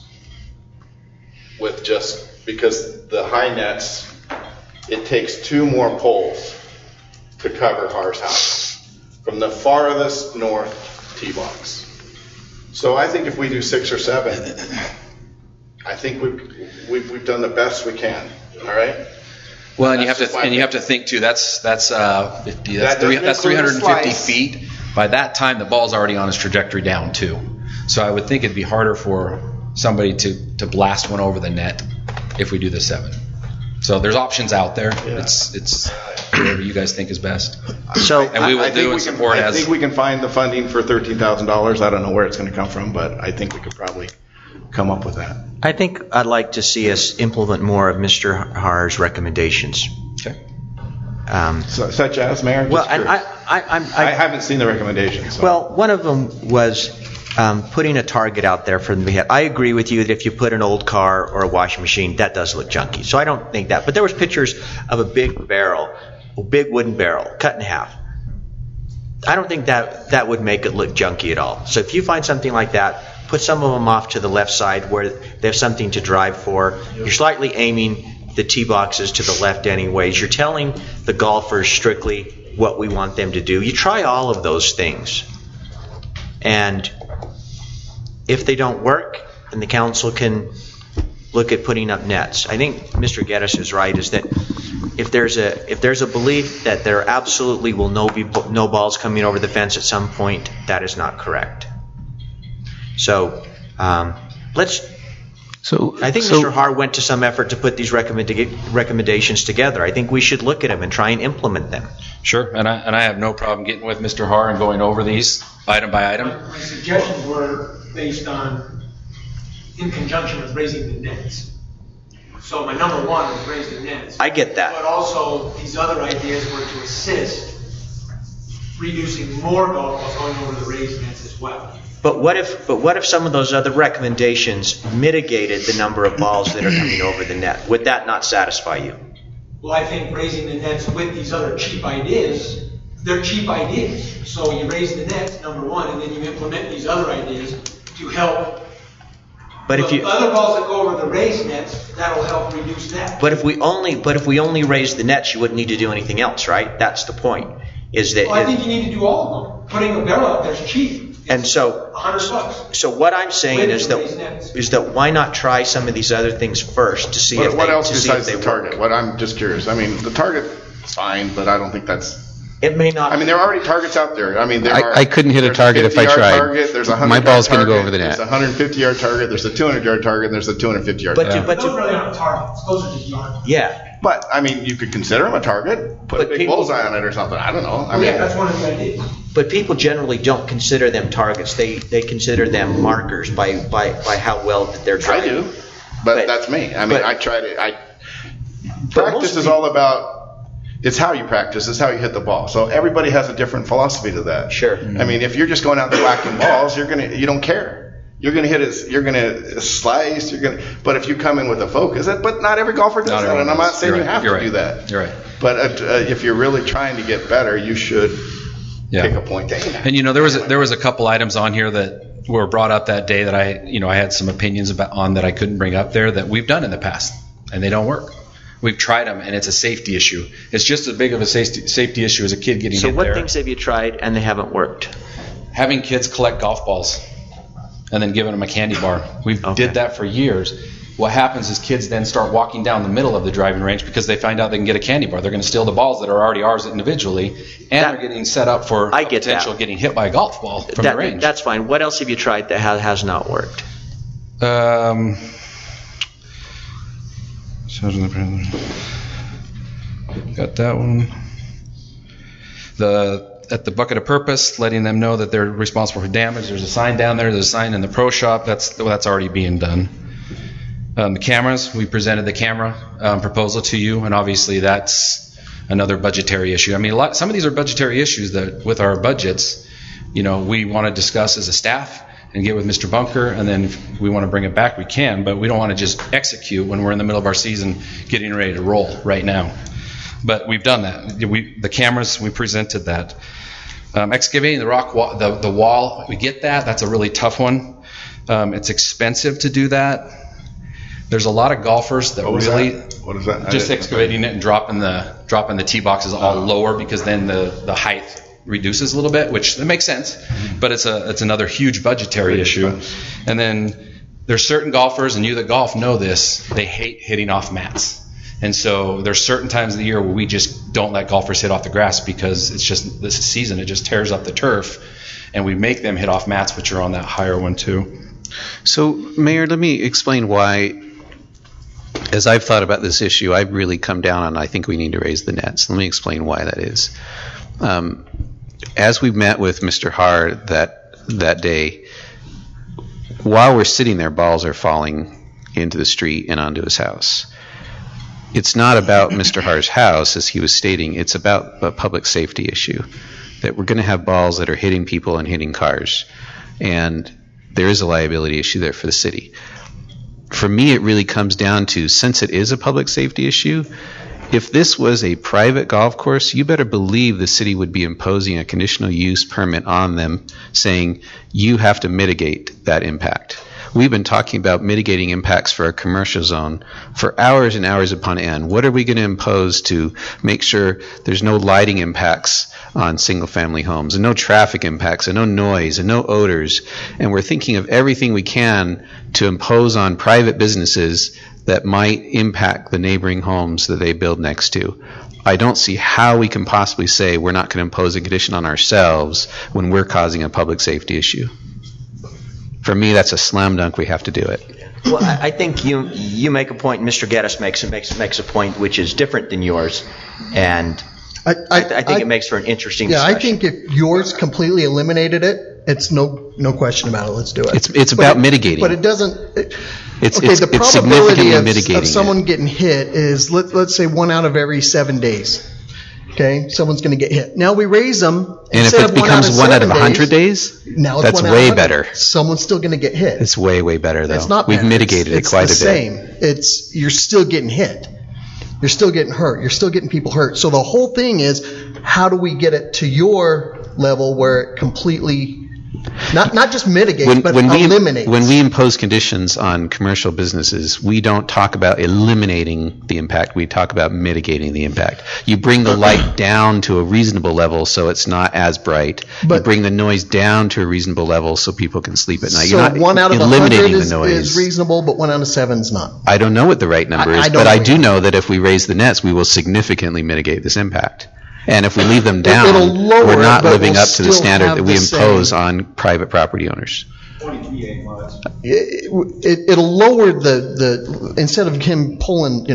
with just, because the high nets, it takes two more poles to cover Har's house from the farthest north tee box. So I think if we do six or seven, I think we've, we've, we've done the best we can. All right. Well, and you have That's to just and you my have to think too. That's that's uh fifty. That's That three. doesn't That's include three a hundred fifty slice. feet. By that time, the ball's already on its trajectory down too. So I would think it'd be harder for somebody to to blast one over the net if we do the seven. So there's options out there. Yeah. It's it's whatever you guys think is best. So, And we will I, I do think and we can, support I as think we can find the funding for thirteen thousand dollars. I don't know where it's going to come from, but I think we could probably come up with that. I think I'd like to see us implement more of Mister Har's recommendations. Okay. Um, So, such as, Mayor? Just well, and I, curious. I, I'm, I I, haven't seen the recommendations. So. well, one of them was um, putting a target out there for the head. I agree with you that if you put an old car or a washing machine, that does look junky. So I don't think that. But there was pictures of a big barrel, a big wooden barrel, cut in half. I don't think that that would make it look junky at all. So if you find something like that, put some of them off to the left side where there's something to drive for. You're slightly aiming the tee boxes to the left anyways. You're telling the golfers strictly what we want them to do. You try all of those things. And if they don't work, then the council can look at putting up nets. I think Mister Geddes is right, is that if there's a if there's a belief that there absolutely will no be no balls coming over the fence at some point, that is not correct. So um, let's. So I think so, Mister Har went to some effort to put these recommend- recommendations together. I think we should look at them and try and implement them. Sure. And I and I have no problem getting with Mister Har and going over these item by item. My suggestions were based on, in conjunction with raising the nets. So my number one was raise the nets. I get that. But also, these other ideas were to assist reducing more golf balls going over the raised nets as well. But what if but what if some of those other recommendations mitigated the number of balls that are coming over the net? Would that not satisfy you? Well, I think raising the nets with these other cheap ideas, they're cheap ideas. So you raise the nets, number one, and then you implement these other ideas to help. But if the you other balls that go over the raised nets, that'll help reduce that. But if we only but if we only raise the nets, you wouldn't need to do anything else, right? That's the point. Is that Well, I think you need to do all of them. Putting a barrel out there is cheap. and so A hundred bucks. so what I'm saying With is the raised that nets. is that why not try some of these other things first to see what, if what they else to see if besides they the target? work. What I'm just curious. I mean, the target is fine, but I don't think that's. It may not. I mean, there are already targets out there. I mean, there I- are. I couldn't hit a there's target if I fifty-yard tried. Target, there's a My hundred. ball's gonna go over the net. There's a hundred fifty-yard target. There's a two hundred-yard target. And there's a two hundred fifty-yard. But target. to, but Those to, really aren't targets. Those are just yards. yeah, But, I mean, you could consider them a target, put a But big people- bullseye on it or something, I don't know. I Oh, mean, yeah, that's one of the ideas. But people generally don't consider them targets. They they consider them markers by, by, by how well that they're I driving. do, but But- that's me. I mean, but- I try to, I, But practice most is people- all about, it's how you practice, it's how you hit the ball. So everybody has a different philosophy to that. Sure. I mean, if you're just going out there whacking balls, you're gonna, you don't care. You're gonna hit it, you're gonna slice, you're gonna, but if you come in with a focus, but not every golfer does Not that, everyone and I'm not does. saying You're you right. have You're to do right. that. You're right. But uh, uh, if you're really trying to get better, you should Yeah. pick a point. And you know, there was a, there was a couple items on here that were brought up that day that I, you know, I had some opinions about on that I couldn't bring up there that we've done in the past, and they don't work. We've tried them, and it's a safety issue. It's just as big of a safety safety issue as a kid getting So hit what there. things have you tried and they haven't worked? Having kids collect golf balls and then giving them a candy bar. We Okay. did that for years. What happens is kids then start walking down the middle of the driving range because they find out they can get a candy bar. They're going to steal the balls that are already ours individually, and That- they're getting set up for I a get potential that. getting hit by a golf ball from That- the range. That's fine. What else have you tried that has, has not worked? Um, got that one. The at the bucket of purpose, letting them know that they're responsible for damage. There's a sign down there. There's a sign in the pro shop. That's well, that's already being done. Um, the cameras, we presented the camera um, proposal to you, and obviously that's another budgetary issue. I mean, a lot, some of these are budgetary issues that with our budgets, you know, we want to discuss as a staff and get with Mister Bunker, and then if we want to bring it back, we can, but we don't want to just execute when we're in the middle of our season getting ready to roll right now. But we've done that. We, the cameras, we presented that. Um, excavating the rock wall, the, the wall, we get that. That's a really tough one. Um, it's expensive to do that. There's a lot of golfers that What was really that? What is that? I just didn't- excavating it and dropping the dropping the tee boxes all lower because then the, the height reduces a little bit, which that makes sense. But it's a it's another huge budgetary Big issue. expense. And then there's certain golfers, and you that golf know this, they hate hitting off mats. And so there's certain times of the year where we just don't let golfers hit off the grass because it's just this season, it just tears up the turf, and we make them hit off mats, which are on that higher one too. So, Mayor, let me explain why, as I've thought about this issue, I've really come down on I think we need to raise the nets. Let me explain why that is. Um, as we met with Mister Haar that that day, while we're sitting there, balls are falling into the street and onto his house. It's not about Mister Haar's house, as he was stating. It's about a public safety issue, that we're going to have balls that are hitting people and hitting cars. And there is a liability issue there for the city. For me, it really comes down to, since it is a public safety issue, if this was a private golf course, you better believe the city would be imposing a conditional use permit on them saying you have to mitigate that impact. We've been talking about mitigating impacts for a commercial zone for hours and hours upon end. What are we going to impose to make sure there's no lighting impacts on single-family homes, and no traffic impacts, and no noise, and no odors? And we're thinking of everything we can to impose on private businesses that might impact the neighboring homes that they build next to. I don't see how we can possibly say we're not going to impose a condition on ourselves when we're causing a public safety issue. For me, that's a slam dunk. We have to do it. Well, I I think you you make a point, Mister Geddes makes makes makes a point which is different than yours, and I, I, I think it makes for an interesting Yeah, I discussion. think if yours completely eliminated it, it's no no question about it. Let's do it. It's it's But about it- mitigating. But it doesn't. It, It's okay, it's, the it's probability significantly of, mitigating of someone it. getting hit is let, let's say one out of every seven days. Okay, someone's going to get hit. Now we raise them. And if instead it of becomes one out of seven one hundred days, now it's that's one out of way one hundred. better. Someone's still going to get hit. It's way, way better, though. It's not We've better. mitigated it's, it quite it's a the bit. same. It's you're still getting hit. You're still getting hurt. You're still getting people hurt. So the whole thing is, how do we get it to your level where it completely, not not just mitigates, When, but when, we, eliminates? when we impose conditions on commercial businesses, we don't talk about eliminating the impact. We talk about mitigating the impact. You bring the light down to a reasonable level so it's not as bright. you But- bring the noise down to a reasonable level so people can sleep at night. so You're not one out of a eliminating hundred the is, noise. is reasonable, but one out of seven is not. I don't know what the right number I- is, I don't but I know do either. know that if we raise the nets, we will significantly mitigate this impact. And if we leave them It- down, it'll lower we're it, not but living we'll up to the still standard have that we the impose same- on private property owners. It, it, it'll lower the, the, instead of him pulling, you know,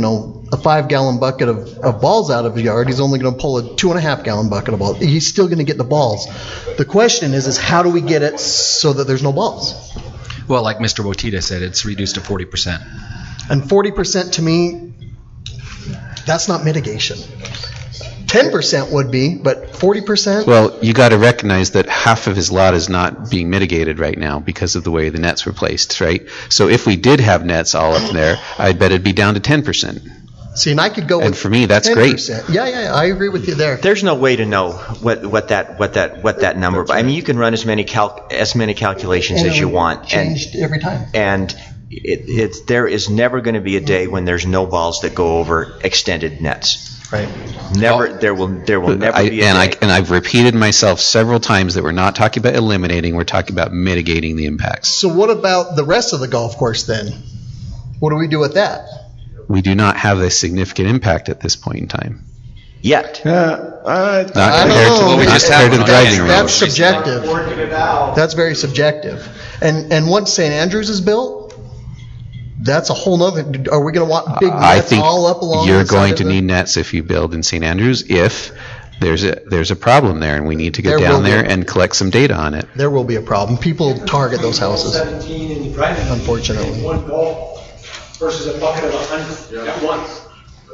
a five-gallon bucket of, of balls out of the yard, he's only going to pull a two-and-a-half-gallon bucket of balls. He's still going to get the balls. The question is, is how do we get it so that there's no balls? Well, like Mister Wotita said, it's reduced to forty percent. And forty percent to me, that's not mitigation. ten percent would be, but forty percent? Well, you got to recognize that half of his lot is not being mitigated right now because of the way the nets were placed, right? So if we did have nets all up there, I bet it'd be down to ten percent. See, and I could go with And for me, that's ten great. percent. Yeah, yeah, yeah, I agree with you there. There's no way to know what, what that what that what that number. I mean, you can run as many cal- as many calculations And as it you would want, Changed every time. and it, it's there is never going to be a day when there's no balls that go over extended nets. Right. Never. There will there will never I, be a and, I, day. and I've repeated myself several times that we're not talking about eliminating, we're talking about mitigating the impacts. So what about the rest of the golf course then? What do we do with that? We do not have a significant impact at this point in time. Yet. Yeah, uh, Not I don't compared to, know. not We just compared to the driving That's, that's range. subjective. Working it out. That's very subjective. And and once Saint Andrews is built, that's a whole nother. Are we going to want big I nets think all up along you're the side going of to the- need nets if you build in Saint Andrews if there's a there's a problem there and we need to There go will down be. there and collect some data on it. There will be a problem. People target those houses. seventeen and the driving range, Unfortunately. One ball versus a bucket of a hundred at once.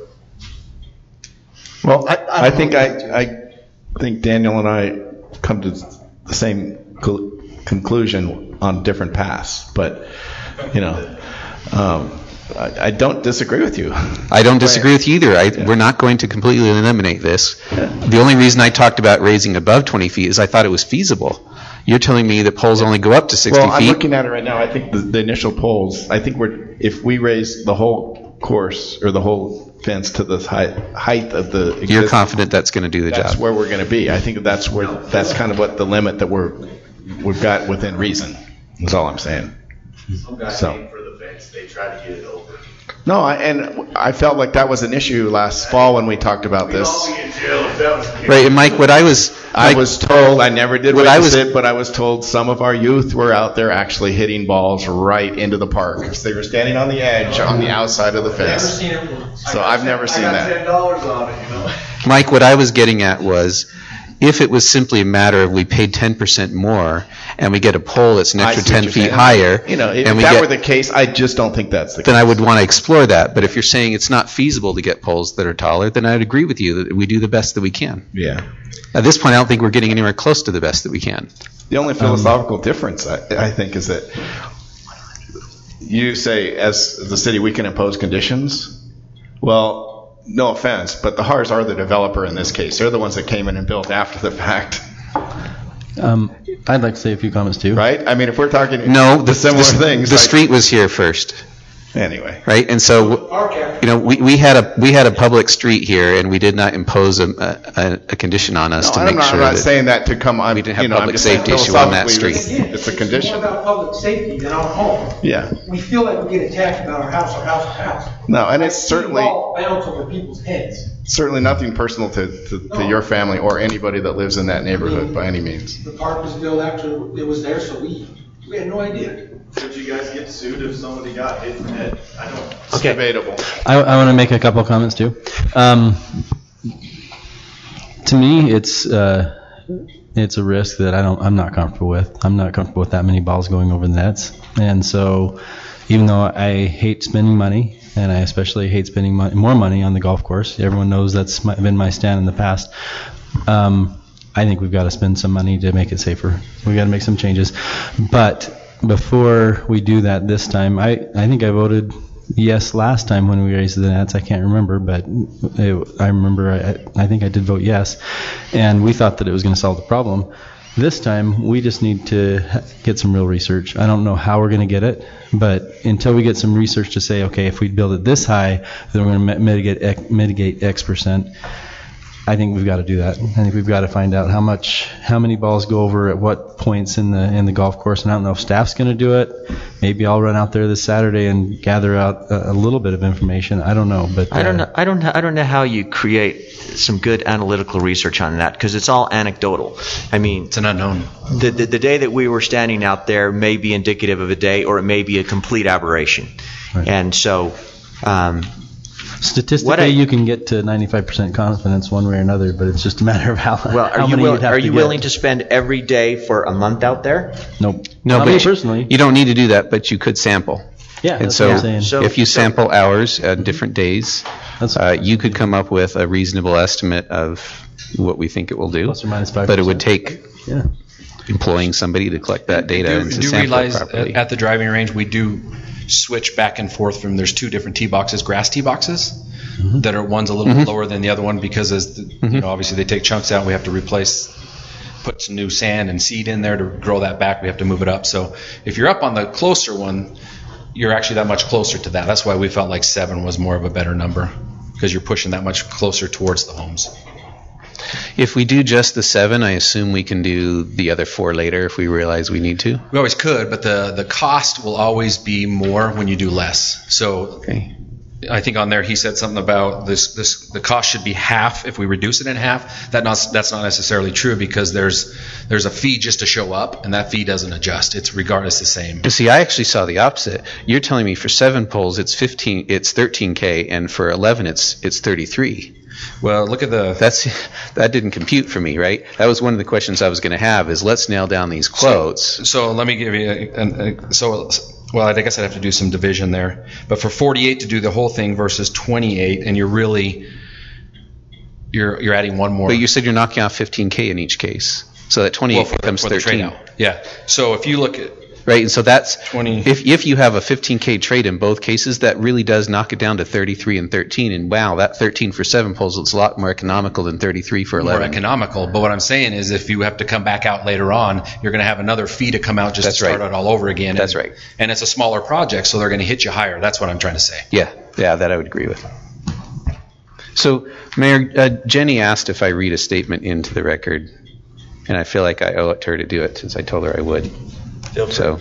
Well, I, I think I, I think Daniel and I come to the same col- conclusion on different paths, but you know, um, I, I don't disagree with you. I don't disagree with you either. I, We're not going to completely eliminate this. The only reason I talked about raising above twenty feet is I thought it was feasible. You're telling me that poles only go up to sixty Well, I'm feet? looking at it right now. I think the, the initial poles. I think we're if we raise the whole course or the whole fence to the height, height of the. You're existing- confident that's going to do the That's job? where we're going to be. I think that's where that's kind of what the limit that we're we've got within reason. Is all I'm saying. Some guy So- came for the fence, they tried to get it over. No, I, and I felt like that was an issue last fall when we talked about We'd all this. be in jail if that was the case. Right, and Mike, what I was... I Mike, was told, I never did What I witness was- it, but I was told some of our youth were out there actually hitting balls right into the park. They were standing on the edge on the outside of the Never fence. seen it once. So I've never seen I got that. ten dollars on it, you know. Mike, what I was getting at was, if it was simply a matter of we paid ten percent more and we get a pole that's an I extra see what ten you're feet saying. higher, You know, if and we that get, were the case, I just don't think that's the case. then I would want to explore that. But if you're saying it's not feasible to get poles that are taller, then I'd agree with you that we do the best that we can. Yeah. At this point, I don't think we're getting anywhere close to the best that we can. The only philosophical difference, I, I think, is that you say, as the city, we can impose conditions. Well, no offense, but the Haars are the developer in this case. They're the ones that came in and built after the fact, Um, I'd like to say a few comments too. right? I mean, if we're talking No, the, similar the, things, the like- street was here first, anyway. right? And so, Park after. you know, we, we had a we had a public street here, and we did not impose a, a, a condition on us No, to I'm make not, sure I'm not that saying that to come on. we didn't have you know, I'm public just saying safety issue on that philosophically, street. Again, It's a condition. It's more about public safety than our home. Yeah. We feel like we get attacked about our house, our house, our house. No, and it's Like, see certainly ball bounce over people's heads. certainly nothing personal to, to, to your family or anybody that lives in that neighborhood by any means. The park was built after it was there, so we, we had no idea. Would you guys get sued if somebody got hit in the head? I don't. It's debatable. I, I want to make a couple of comments too. Um, to me, it's uh, it's a risk that I don't. I'm not comfortable with. I'm not comfortable with that many balls going over the nets. And so, even though I hate spending money, and I especially hate spending mon- more money on the golf course, everyone knows that's my, been my stand in the past. Um, I think we've got to spend some money to make it safer. We've got to make some changes. But before we do that this time, I, I think I voted yes last time when we raised the nets. I can't remember, but it, I remember I, I think I did vote yes. And we thought that it was going to solve the problem. This time, we just need to ha- get some real research. I don't know how we're going to get it, but until we get some research to say, okay, if we build it this high, then we're going to mitigate X, mitigate X percent. I think we've got to do that. I think we've got to find out how much, how many balls go over at what points in the in the golf course. And I don't know if staff's going to do it. Maybe I'll run out there this Saturday and gather out a, a little bit of information. I don't know, but I don't uh, know. I don't. I don't know how you create some good analytical research on that because it's all anecdotal. I mean, It's an unknown. the, the the day that we were standing out there may be indicative of a day, or it may be a complete aberration. Right. And so, um, Statistically, you can get to ninety-five percent confidence one way or another, but it's just a matter of how, Well, how are you, many will, you'd have are to you get. willing to spend every day for a month out there? Nope. No, Not but me you- personally. You don't need to do that, but you could sample. Yeah, And that's so, what I'm saying. So- if you so- sample hours at different days, uh, you could come up with a reasonable estimate of what we think it will do. Plus or minus five But it would percent. take Yeah. employing somebody to collect that data do, and to do sample realize it at, properly. at the driving range we do switch back and forth from there's two different tee boxes, grass tee boxes Mm-hmm. that are one's a little bit lower than the other one because as the, Mm-hmm. you know obviously they take chunks out, we have to replace, put some new sand and seed in there to grow that back. We have to move it up. So if you're up on the closer one, you're actually that much closer to that. That's why we felt like seven was more of a better number because you're pushing that much closer towards the homes. If we do just the seven, I assume we can do the other four later if we realize we need to. We always could, but the, the cost will always be more when you do less. So Okay. I think on there he said something about this, this the cost should be half if we reduce it in half. That not that's not necessarily true because there's there's a fee just to show up and that fee doesn't adjust. It's regardless the same. You see, I actually saw the opposite. You're telling me for seven poles it's fifteen, it's thirteen K, and for eleven it's it's thirty-three. Well, look at the That's that didn't compute for me, right? That was one of the questions I was going to have. Is let's nail down these quotes. So, so let me give you a, a, a so well I guess I'd have to do some division there. But for forty-eight to do the whole thing versus twenty-eight, and you're really you're you're adding one more. But you said you're knocking off fifteen K in each case, so that twenty-eight well, for the- becomes for the trade thirteen. out. Yeah. So if you look at Right, and so that's twenty. if if you have a fifteen K trade in both cases, that really does knock it down to thirty-three and thirteen. And wow, that thirteen for seven poles is a lot more economical than thirty-three for more eleven. economical, but what I'm saying is if you have to come back out later on, you're going to have another fee to come out just That's to start right. out all over again. That's and, right. And it's a smaller project, so they're going to hit you higher. That's what I'm trying to say. Yeah, yeah, that I would agree with. So, Mayor, uh, Jenny asked if I read a statement into the record, and I feel like I owe it to her to do it since I told her I would. So,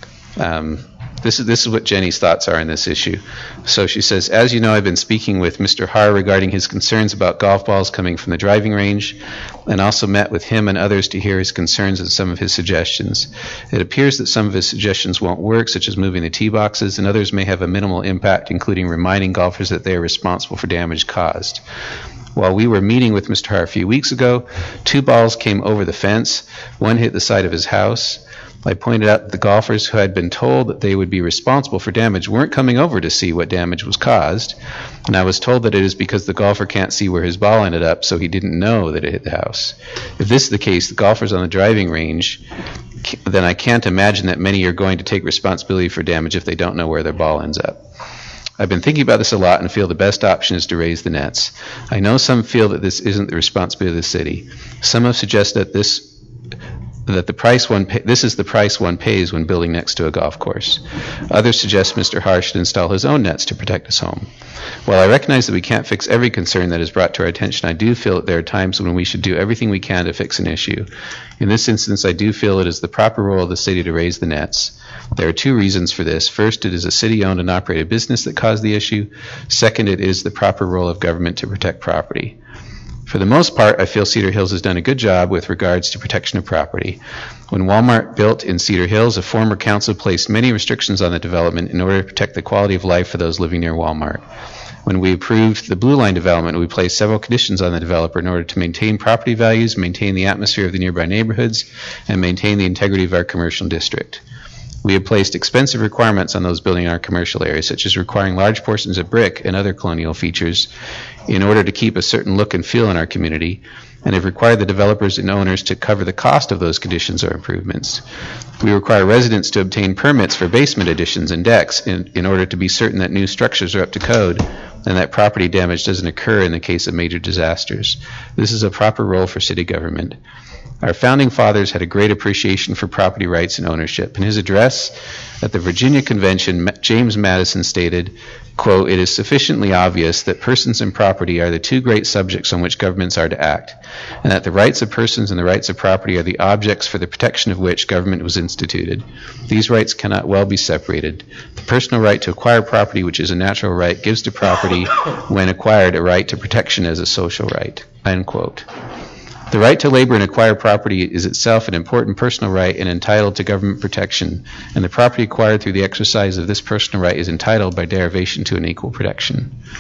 um, this is this is what Jenny's thoughts are on this issue. So she says, as you know, I've been speaking with Mister Har regarding his concerns about golf balls coming from the driving range, and also met with him and others to hear his concerns and some of his suggestions. It appears that some of his suggestions won't work, such as moving the tee boxes, and others may have a minimal impact, including reminding golfers that they are responsible for damage caused. While we were meeting with Mister Har a few weeks ago, two balls came over the fence. One hit the side of his house. I pointed out that the golfers who had been told that they would be responsible for damage weren't coming over to see what damage was caused, and I was told that it is because the golfer can't see where his ball ended up, so he didn't know that it hit the house. If this is the case, the golfers on the driving range, then I can't imagine that many are going to take responsibility for damage if they don't know where their ball ends up. I've been thinking about this a lot and feel the best option is to raise the nets. I know some feel that this isn't the responsibility of the city. Some have suggested that this that the price one pay, this is the price one pays when building next to a golf course. Others suggest Mister Har should install his own nets to protect his home. While I recognize that we can't fix every concern that is brought to our attention, I do feel that there are times when we should do everything we can to fix an issue. In this instance, I do feel it is the proper role of the city to raise the nets. There are two reasons for this. First, it is a city-owned and operated business that caused the issue. Second, it is the proper role of government to protect property. For the most part, I feel Cedar Hills has done a good job with regards to protection of property. When Walmart built in Cedar Hills, a former council placed many restrictions on the development in order to protect the quality of life for those living near Walmart. When we approved the Blue Line development, we placed several conditions on the developer in order to maintain property values, maintain the atmosphere of the nearby neighborhoods, and maintain the integrity of our commercial district. We have placed expensive requirements on those building in our commercial areas, such as requiring large portions of brick and other colonial features in order to keep a certain look and feel in our community, and have required the developers and owners to cover the cost of those conditions or improvements. We require residents to obtain permits for basement additions and decks in, in order to be certain that new structures are up to code and that property damage doesn't occur in the case of major disasters. This is a proper role for city government. Our founding fathers had a great appreciation for property rights and ownership. In his address at the Virginia Convention, James Madison stated, quote, "It is sufficiently obvious that persons and property are the two great subjects on which governments are to act, and that the rights of persons and the rights of property are the objects for the protection of which government was instituted. These rights cannot well be separated. The personal right to acquire property, which is a natural right, gives to property, when acquired, a right to protection as a social right." End quote. The right to labor and acquire property is itself an important personal right and entitled to government protection, and the property acquired through the exercise of this personal right is entitled by derivation to an equal protection.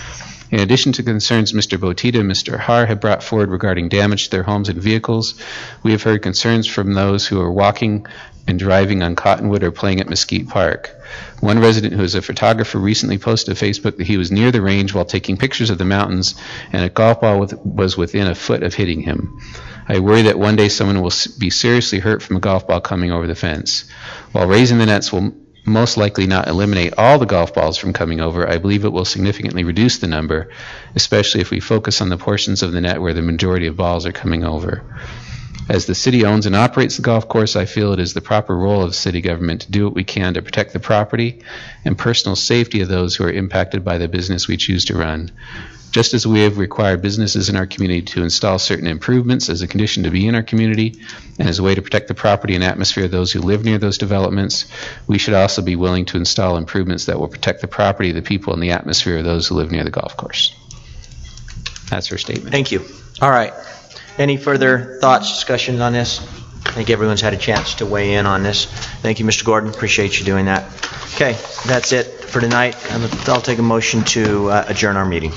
In addition to concerns Mister Botita and Mister Har have brought forward regarding damage to their homes and vehicles, we have heard concerns from those who are walking and driving on Cottonwood or playing at Mesquite Park. One resident who is a photographer recently posted to Facebook that he was near the range while taking pictures of the mountains and a golf ball with, was within a foot of hitting him. I worry that one day someone will be seriously hurt from a golf ball coming over the fence. While raising the nets will most likely not eliminate all the golf balls from coming over, I believe it will significantly reduce the number, especially if we focus on the portions of the net where the majority of balls are coming over. As the city owns and operates the golf course, I feel it is the proper role of city government to do what we can to protect the property and personal safety of those who are impacted by the business we choose to run. Just as we have required businesses in our community to install certain improvements as a condition to be in our community and as a way to protect the property and atmosphere of those who live near those developments, we should also be willing to install improvements that will protect the property, the people, and the atmosphere of those who live near the golf course. That's her statement. Thank you. All right. Any further thoughts, discussions on this? I think everyone's had a chance to weigh in on this. Thank you, Mister Gordon. Appreciate you doing that. Okay, that's it for tonight. I'll take a motion to uh, adjourn our meeting.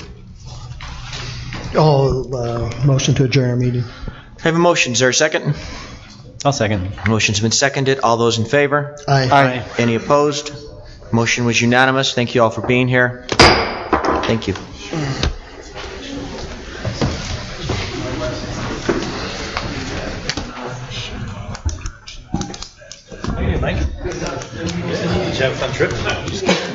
Oh, uh, motion to adjourn our meeting. I have a motion. Is there a second? I'll second. Motion's been seconded. All those in favor? Aye. Aye. Any opposed? Motion was unanimous. Thank you all for being here. Thank you. Hey, Mike. Did you have a fun trip?